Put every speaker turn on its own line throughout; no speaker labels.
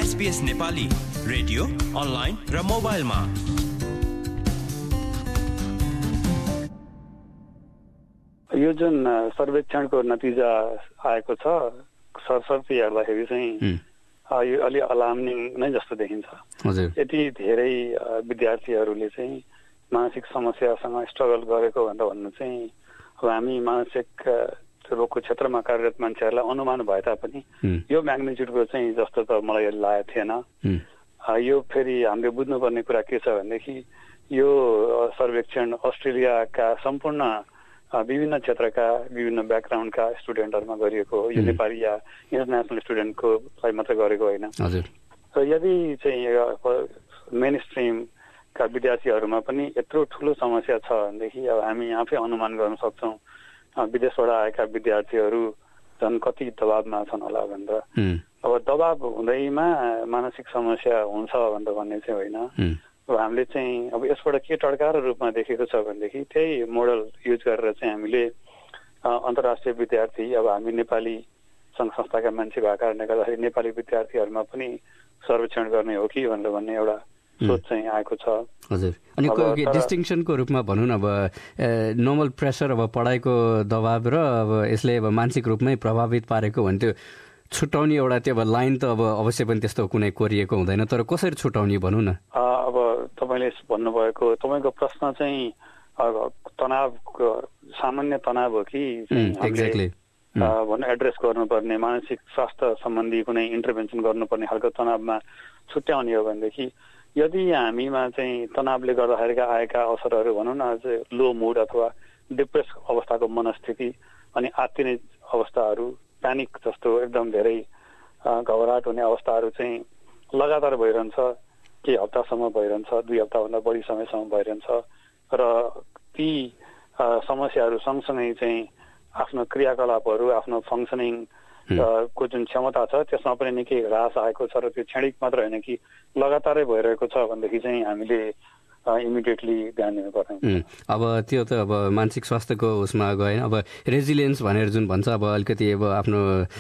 SBS Nepali radio online र मोबाइलमा।
यो जुन सर्वेक्षणको नतिजा आएको छ सरसर्ती हेर्दाखेरि चाहिँ यो अलि अलार्मिङ नै जस्तो देखिन्छ। यति धेरै विद्यार्थीहरूले चाहिँ मानसिक समस्यासँग स्ट्रगल गरेको भनेर भन्नु चाहिँ अब हामी मानसिक रोगको क्षेत्रमा कार्यरत मान्छेहरूलाई अनुमान भए तापनि यो म्याग्निट्युडको चाहिँ जस्तो त मलाई लागेको थिएन। यो फेरि हामीले बुझ्नुपर्ने कुरा के छ भनेदेखि यो सर्वेक्षण अस्ट्रेलियाका सम्पूर्ण विभिन्न क्षेत्रका विभिन्न ब्याकग्राउन्डका स्टुडेन्टहरूमा गरिएको हो। यो नेपाली या इन्टरनेसनल स्टुडेन्टकोलाई मात्र गरेको होइन। र यदि चाहिँ मेन स्ट्रिमका विद्यार्थीहरूमा पनि यत्रो ठुलो समस्या छ भनेदेखि अब हामी आफै अनुमान गर्न सक्छौँ विदेशबाट आएका विद्यार्थीहरू झन् कति दबावमा छन् होला भनेर। अब दबाव हुँदैमा मानसिक समस्या हुन्छ भनेर भन्ने चाहिँ होइन। अब हामीले चाहिँ अब यसबाट के टड्कारो रूपमा देखेको छ भनेदेखि त्यही मोडल युज गरेर चाहिँ हामीले अन्तर्राष्ट्रिय विद्यार्थी अब हामी नेपाली सङ्घ संस्थाका मान्छे भएको कारणले गर्दाखेरि नेपाली विद्यार्थीहरूमा पनि सर्वेक्षण गर्ने हो कि भनेर भन्ने एउटा सोच चाहिँ आएको छ।
हजुर, अनि डिस्टिङसनको रूपमा भनौँ न अब नर्मल प्रेसर अब पढाइको दबाव र अब यसले अब मानसिक रूपमै प्रभावित पारेको भन्थ्यो छुट्याउने एउटा त्यो अब लाइन त अब अवश्य पनि त्यस्तो कुनै कोरिएको हुँदैन, तर कसरी छुट्याउने भनौँ न।
अब तपाईँले भन्नुभएको तपाईँको प्रश्न चाहिँ तनावको सामान्य तनाव हो कि
एक्ज्याक्टली
एड्रेस गर्नुपर्ने मानसिक स्वास्थ्य सम्बन्धी कुनै इन्टरभेन्सन गर्नुपर्ने खालको तनावमा छुट्याउने हो भनेदेखि यदि हामीमा चाहिँ तनावले गर्दाखेरिका आएका असरहरू भनौँ न लो मुड अथवा डिप्रेस अवस्थाको मनस्थिति अनि आत्तिने अवस्थाहरू प्यानिक जस्तो एकदम धेरै घबराहट हुने अवस्थाहरू चाहिँ लगातार भइरहन्छ, केही हप्तासम्म भइरहन्छ, 2 हप्ताभन्दा बढी समयसम्म भइरहन्छ र ती समस्याहरू सँगसँगै चाहिँ आफ्नो क्रियाकलापहरू आफ्नो फङ्सनिङ को जुन क्षमता छ त्यसमा पनि निकै ह्रास आएको छ र त्यो क्षणिक मात्र होइन कि लगातारै भइरहेको छ भनेदेखि चाहिँ हामीले इमिडिएटली ध्यान दिनुपर्ने।
अब त्यो त अब मानसिक स्वास्थ्यको उसमा गएन। अब रेजिलियन्स भनेर जुन भन्छ अब अलिकति अब आफ्नो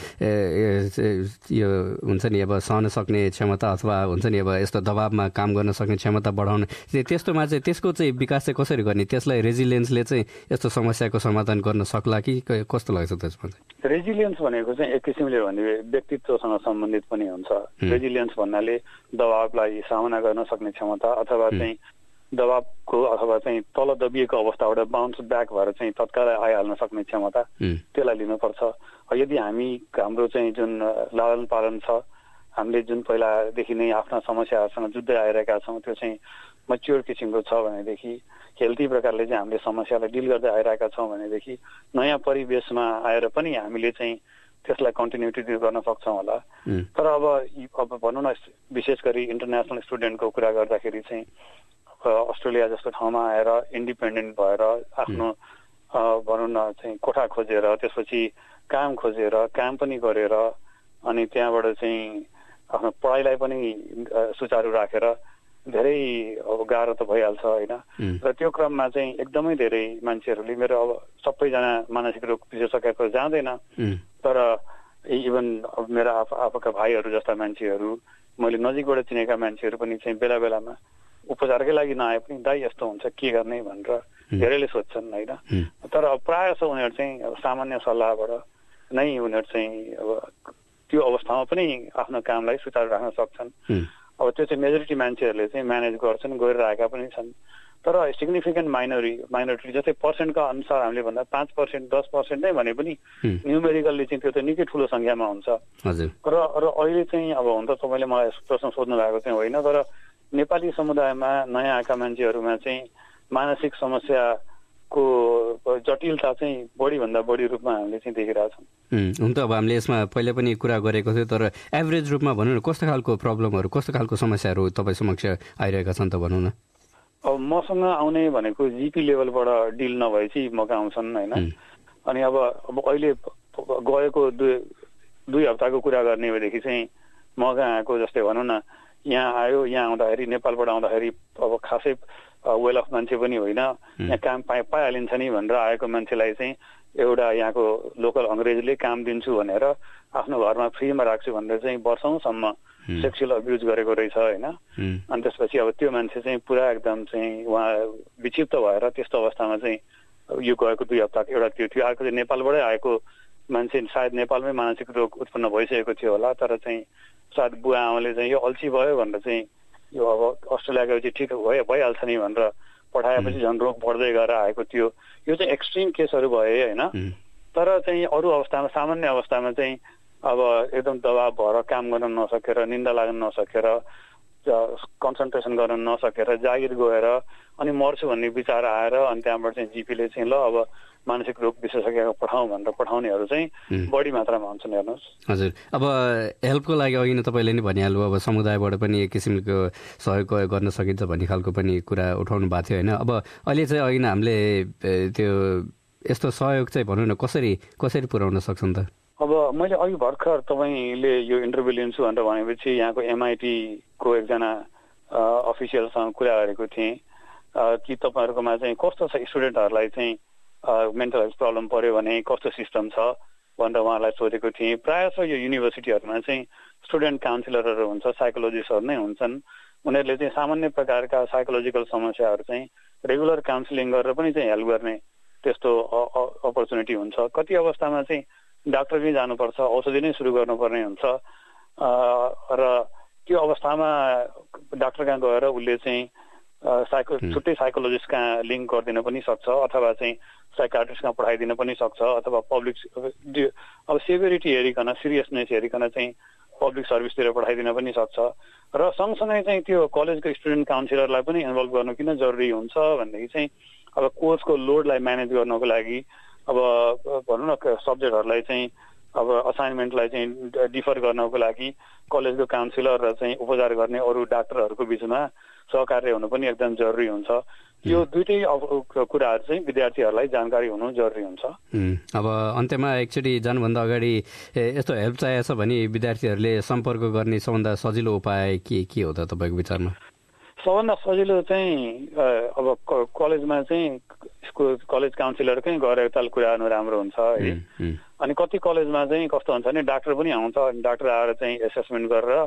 यो हुन्छ नि अब सहन सक्ने क्षमता अथवा हुन्छ नि अब यस्तो दबावमा काम गर्न सक्ने क्षमता बढाउने त्यस्तोमा चाहिँ त्यसको चाहिँ विकास चाहिँ कसरी गर्ने, त्यसलाई रेजिलियन्सले चाहिँ यस्तो समस्याको समाधान गर्न सक्ला कि कस्तो लाग्छ त्यसमा चाहिँ?
रेजिलियन्स भनेको चाहिँ एक किसिमले भने व्यक्तित्वसँग सम्बन्धित पनि हुन्छ। रेजिलियन्स भन्नाले दबावलाई सामना गर्न सक्ने क्षमता अथवा चाहिँ दबावको अथवा चाहिँ तल दबिएको अवस्थाबाट बाउन्स ब्याक भएर चाहिँ तत्कालै आइहाल्न सक्ने क्षमता त्यसलाई लिनुपर्छ। यदि हामी हाम्रो चाहिँ जुन लालन पालन छ हामीले जुन पहिलादेखि नै आफ्ना समस्याहरूसँग जुझ्दै आइरहेका छौँ त्यो चाहिँ मच्योर किसिमको छ भनेदेखि हेल्दी प्रकारले चाहिँ हामीले समस्यालाई डिल गर्दै आइरहेका छौँ भनेदेखि नयाँ परिवेशमा आएर पनि हामीले चाहिँ त्यसलाई कन्टिन्युटी गर्न सक्छौँ होला। तर अब भनौँ न विशेष गरी इन्टरनेसनल स्टुडेन्टको कुरा गर्दाखेरि चाहिँ अस्ट्रेलिया जस्तो ठाउँमा आएर इन्डिपेन्डेन्ट भएर आफ्नो भनौँ न चाहिँ कोठा खोजेर त्यसपछि काम खोजेर काम पनि गरेर अनि त्यहाँबाट चाहिँ आफ्नो पढाइलाई पनि सुचारू राखेर धेरै अब गाह्रो त भइहाल्छ होइन। र त्यो क्रममा चाहिँ एकदमै धेरै मान्छेहरूले मेरो अब सबैजना मानसिक रोग विशेषज्ञको जाँदैन तर इभन अब मेरा आफूका भाइहरू जस्ता मान्छेहरू मैले नजिकबाट चिनेका मान्छेहरू पनि चाहिँ बेला बेलामा उपचारकै लागि नआए पनि दाइ यस्तो हुन्छ के गर्ने भनेर धेरैले सोध्छन् होइन। तर प्रायः जसो उनीहरू चाहिँ अब सामान्य सल्लाहबाट नै उनीहरू चाहिँ अब त्यो अवस्थामा पनि आफ्नो कामलाई सुचारू राख्न सक्छन्। अब त्यो चाहिँ मेजोरिटी मान्छेहरूले चाहिँ म्यानेज गर्छन्, गरिरहेका पनि छन्। तर सिग्निफिकेन्ट माइनोरिटी जस्तै पर्सेन्टका अनुसार हामीले भन्दा 5% 10% नै भने पनि न्युमेरिकल्ली चाहिँ त्यो त निकै ठुलो सङ्ख्यामा हुन्छ। र अहिले चाहिँ अब हुन त तपाईँले मलाई प्रश्न सोध्नु भएको चाहिँ होइन तर नेपाली समुदायमा नयाँ आएका मान्छेहरूमा चाहिँ मानसिक समस्याको जटिलता चाहिँ बढीभन्दा बढी रूपमा हामीले चाहिँ देखिरहेछौँ।
हुन त अब हामीले यसमा पहिले पनि कुरा गरेको थियो तर एभरेज रूपमा भनौँ न कस्तो खालको प्रब्लमहरू कस्तो खालको समस्याहरू तपाईँ समक्ष आइरहेका छन् त भनौँ न।
अब मसँग आउने भनेको जिपी लेभलबाट डिल नभएपछि मका आउँछन् होइन। अनि अब अहिले गएको 2 हप्ताको कुरा गर्ने भएदेखि चाहिँ मका आएको जस्तै भनौँ न यहाँ आयो, यहाँ आउँदाखेरि नेपालबाट आउँदाखेरि अब खासै वेल अफ मान्छे पनि होइन, यहाँ काम पाइहालिन्छ नि भनेर आएको मान्छेलाई चाहिँ एउटा यहाँको लोकल अङ्ग्रेजले काम दिन्छु भनेर आफ्नो घरमा फ्रीमा राख्छु भनेर चाहिँ वर्षौंसम्म सेक्सुअल अब्युज गरेको रहेछ होइन। अनि त्यसपछि अब त्यो मान्छे चाहिँ पुरा एकदम चाहिँ उहाँ विक्षिप्त भएर त्यस्तो अवस्थामा चाहिँ यो गएको 2 हप्ताको एउटा त्यो थियो। अर्को चाहिँ नेपालबाटै आएको मान्छे, सायद नेपालमै मानसिक रोग उत्पन्न भइसकेको थियो होला, तर चाहिँ सायद बुवा आमाले चाहिँ यो अल्छी भयो भनेर चाहिँ यो अब अस्ट्रेलिया गएपछि ठिक भइहाल्छ नि भनेर पठाएपछि झन् रोग बढ्दै गएर आएको थियो। यो चाहिँ एक्सट्रिम केसहरू भए होइन। तर चाहिँ अरू अवस्थामा, सामान्य अवस्थामा चाहिँ अब एकदम दबाब भएर काम गर्न नसकेर, निन्दा लाग्न नसकेर, कन्सन्ट्रेसन गर्न नसकेर जागिर गएर अनि मर्छु भन्ने विचार आएर अनि त्यहाँबाट चाहिँ जिपीले चाहिँ ल अब मानसिक रोग विशेषज्ञको पठाउँ भनेर पठाउनेहरू चाहिँ बढी मात्रामा हुन्छन्। हेर्नुहोस्
हजुर, अब हेल्पको लागि अघि नै तपाईँले नै भनिहाल्नु, अब समुदायबाट पनि एक किसिमको सहयोग गर्न सकिन्छ भन्ने खालको पनि कुरा उठाउनु भएको थियो होइन। अब अहिले चाहिँ अघि नै हामीले त्यो यस्तो सहयोग चाहिँ भनौँ न कसरी पुर्याउन सक्छौँ त?
अब मैले अघि भर्खर तपाईँले यो इन्टरभ्यू लिन्छु भनेर भनेपछि यहाँको MIT-को एकजना अफिसियलसँग कुरा गरेको थिएँ कि तपाईँहरूकोमा चाहिँ कस्तो छ, स्टुडेन्टहरूलाई चाहिँ मेन्टल हेल्थ प्रब्लम पर्यो भने कस्तो सिस्टम छ भनेर उहाँलाई सोधेको थिएँ। प्रायः जसो यो युनिभर्सिटीहरूमा चाहिँ स्टुडेन्ट काउन्सिलरहरू हुन्छ, साइकोलोजिस्टहरू नै हुन्छन्। उनीहरूले चाहिँ सामान्य प्रकारका साइकोलोजिकल समस्याहरू चाहिँ रेगुलर काउन्सिलिङ गरेर पनि चाहिँ हेल्प गर्ने त्यस्तो अपर्च्युनिटी हुन्छ। कति अवस्थामा चाहिँ डाक्टर नै जानुपर्छ, औषधि नै सुरु गर्नुपर्ने हुन्छ र त्यो अवस्थामा डाक्टर कहाँ गएर उसले चाहिँ छुट्टै साइकोलोजिस्ट कहाँ लिङ्क गरिदिन पनि सक्छ, अथवा चाहिँ साइकाट्रिस्ट कहाँ पठाइदिन पनि सक्छ, अथवा पब्लिक अब सेभिरिटी हेरिकन, सिरियसनेस हेरिकन चाहिँ पब्लिक सर्भिसतिर पठाइदिन पनि सक्छ। र सँगसँगै चाहिँ त्यो कलेजको स्टुडेन्ट काउन्सिलरलाई पनि इन्भल्भ गर्नु किन जरुरी हुन्छ भनेदेखि चाहिँ अब कोर्सको लोडलाई म्यानेज गर्नको लागि, अब भनौँ न सब्जेक्टहरूलाई चाहिँ अब असाइनमेन्टलाई चाहिँ डिफर गर्नको लागि कलेजको काउन्सिलर र चाहिँ उपचार गर्ने अरू डाक्टरहरूको बिचमा सहकार्य हुनु पनि एकदम जरुरी हुन्छ। यो दुईटै कुराहरू चाहिँ विद्यार्थीहरूलाई जानकारी हुनु जरुरी हुन्छ।
अब अन्त्यमा एकचोटि जानुभन्दा अगाडि यस्तो हेल्प चाहिएको छ भने विद्यार्थीहरूले सम्पर्क गर्ने सबभन्दा सजिलो उपाय के हो त तपाईँको विचारमा?
सबभन्दा सजिलो चाहिँ अब कलेजमा चाहिँ कलेज काउन्सिलरकै गएर एकताल कुरा गर्नु राम्रो हुन्छ है। अनि कति कलेजमा चाहिँ कस्तो हुन्छ भने डाक्टर पनि आउँछ, अनि डाक्टर आएर चाहिँ एसेसमेन्ट गरेर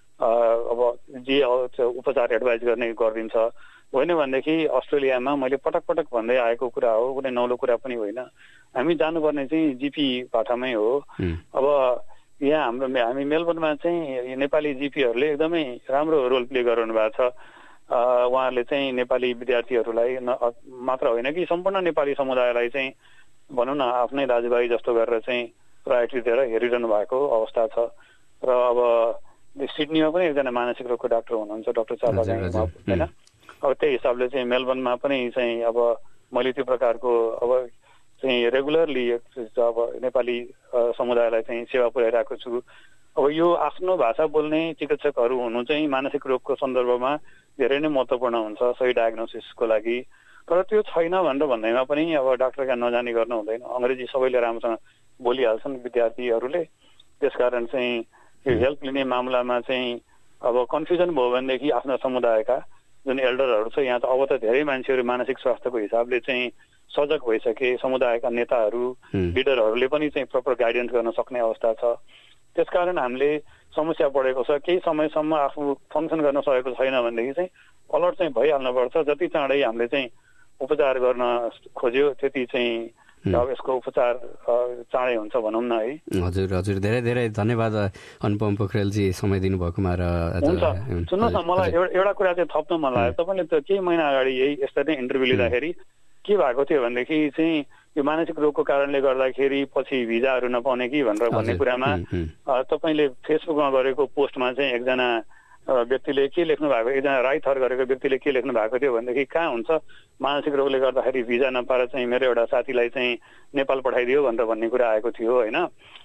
अब जे उपचार एडभाइस गरिदिन्छ। होइन भनेदेखि अस्ट्रेलियामा मैले पटक भन्दै आएको कुरा हो, कुनै नौलो कुरा पनि होइन, हामी जानुपर्ने चाहिँ जिपी पाठामै हो। अब यहाँ हामी मेलबर्नमा चाहिँ नेपाली जिपीहरूले एकदमै राम्रो रोल प्ले गरिरहनु भएको छ। उहाँहरूले चाहिँ नेपाली विद्यार्थीहरूलाई मात्र होइन कि सम्पूर्ण नेपाली समुदायलाई चाहिँ भनौँ न आफ्नै दाजुभाइ जस्तो गरेर चाहिँ प्रायोरिटी दिएर हेरिरहनु भएको अवस्था छ। र अब सिडनीमा पनि एकजना मानसिक रोगको डाक्टर हुनुहुन्छ, डाक्टर चापा होइन। अब त्यही हिसाबले चाहिँ मेलबर्नमा पनि चाहिँ अब मैले त्यो प्रकारको अब चाहिँ रेगुलरली अब नेपाली समुदायलाई चाहिँ सेवा पुर्याइरहेको छु। अब यो आफ्नो भाषा बोल्ने चिकित्सकहरू हुनु चाहिँ मानसिक रोगको सन्दर्भमा धेरै नै महत्त्वपूर्ण हुन्छ सही डायग्नोसिसको लागि। तर त्यो छैन भनेर भन्दैमा पनि अब डाक्टर कहाँ नजाने गर्नु हुँदैन। अङ्ग्रेजी सबैले राम्रोसँग बोलिहाल्छन् विद्यार्थीहरूले, त्यसकारण चाहिँ यो हेल्प लिने मामलामा चाहिँ अब कन्फ्युजन भयो भनेदेखि आफ्ना समुदायका जुन एल्डरहरू छ, यहाँ त अब त धेरै मान्छेहरू मानसिक स्वास्थ्यको हिसाबले चाहिँ सजग भइसके, समुदायका नेताहरू लिडरहरूले पनि चाहिँ प्रपर गाइडेन्स गर्न सक्ने अवस्था छ। त्यसकारण हामीले समस्या बढेको छ, केही समयसम्म आफू फङ्सन गर्न सकेको छैन भनेदेखि चाहिँ अलर्ट चाहिँ भइहाल्नुपर्छ। जति चाँडै हामीले चाहिँ उपचार गर्न खोज्यो त्यति चाहिँ अब यसको उपचार चाँडै हुन्छ भनौँ न है।
हजुर धेरै धेरै धन्यवाद अनुपम पोखरेलजी समय दिनुभएकोमा। र
हुन्छ, सुन्नुहोस् न, मलाई एउटा कुरा चाहिँ थप्न मन लाग्यो। तपाईँले त केही महिना अगाडि यही यस्तो नै इन्टरभ्यू लिँदाखेरि के भएको थियो भनेदेखि चाहिँ यो मानसिक रोगको कारणले गर्दाखेरि पछि भिजाहरू नपाउने कि भनेर भन्ने कुरामा तपाईँले फेसबुकमा गरेको पोस्टमा चाहिँ एकजना व्यक्तिले के लेख्नु भएको, एकजना राई थर गरेको व्यक्तिले के लेख्नु भएको थियो भनेदेखि कहाँ हुन्छ मानसिक रोगले गर्दाखेरि भिजा नपाएर चाहिँ मेरो एउटा साथीलाई चाहिँ नेपाल पठाइदियो भनेर भन्ने कुरा आएको थियो होइन।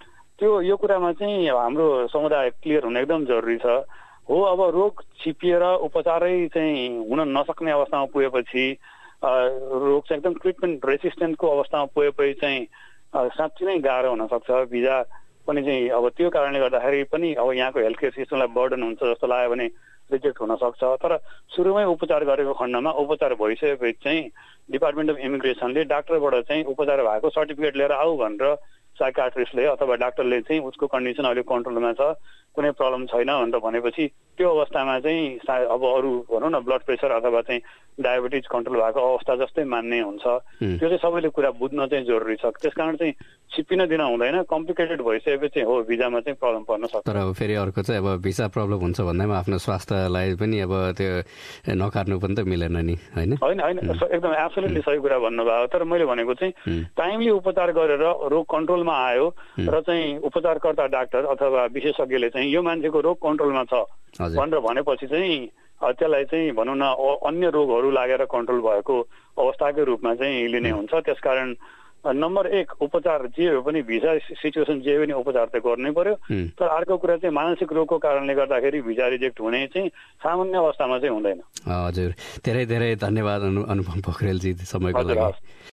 यो कुरामा चाहिँ हाम्रो समुदाय क्लियर हुन एकदम जरुरी छ। हो, अब रोग छिपिएर उपचारै चाहिँ हुन नसक्ने अवस्थामा पुगेपछि, रोग चाहिँ एकदम ट्रिटमेन्ट रेसिस्टेन्टको अवस्थामा पुगेपछि चाहिँ साँच्चै नै गाह्रो हुनसक्छ। भिजा पनि चाहिँ अब त्यो कारणले गर्दाखेरि पनि अब यहाँको हेल्थ केयर सिस्टमलाई बर्डन हुन्छ जस्तो लाग्यो भने रिजेक्ट हुन सक्छ। तर सुरुमै उपचार गरेको खण्डमा उपचार भइसकेपछि चाहिँ डिपार्टमेन्ट अफ इमिग्रेसनले डाक्टरबाट चाहिँ उपचार भएको सर्टिफिकेट लिएर आऊ भनेर साइकाट्रिस्टले अथवा डाक्टरले चाहिँ उसको कन्डिसन अहिले कन्ट्रोलमा छ, कुनै प्रब्लम छैन भनेर भनेपछि त्यो अवस्थामा चाहिँ अब अरू भनौँ न ब्लड प्रेसर अथवा चाहिँ डायबिटिज कन्ट्रोल भएको अवस्था जस्तै मान्ने हुन्छ। त्यो चाहिँ सबैले कुरा बुझ्न चाहिँ जरुरी छ। त्यसकारण चाहिँ छिप्पिन दिन हुँदैन, कम्प्लिकेटेड भइसकेपछि हो भिजामा चाहिँ प्रब्लम पर्न सक्छ।
तर फेरि अर्को चाहिँ अब भिसा प्रब्लम हुन्छ भन्दैमा आफ्नो स्वास्थ्यलाई पनि अब त्यो नकार्नु पनि त मिलेन नि, होइन?
एकदम एब्सोल्युटली सही कुरा भन्नुभयो। तर मैले भनेको चाहिँ टाइमली उपचार गरेर रोग कन्ट्रोलमा आयो र चाहिँ उपचारकर्ता डाक्टर अथवा विशेषज्ञले चाहिँ यो मान्छेको रोग कन्ट्रोलमा छ भनेर भनेपछि चाहिँ त्यसलाई चाहिँ भनौँ न अन्य रोगहरू लागेर कन्ट्रोल भएको अवस्थाकै रूपमा चाहिँ लिने हुन्छ। त्यसकारण नम्बर 1 उपचार जे हो पनि भिजा सिचुएसन जे पनि उपचार चाहिँ गर्नै पर्यो। तर अर्को कुरा चाहिँ मानसिक रोगको कारणले गर्दाखेरि भिजा रिजेक्ट हुने चाहिँ सामान्य अवस्थामा चाहिँ हुँदैन।
हजुर, धेरै धेरै धन्यवाद अनुपम पोखरेलजी समयको लागि।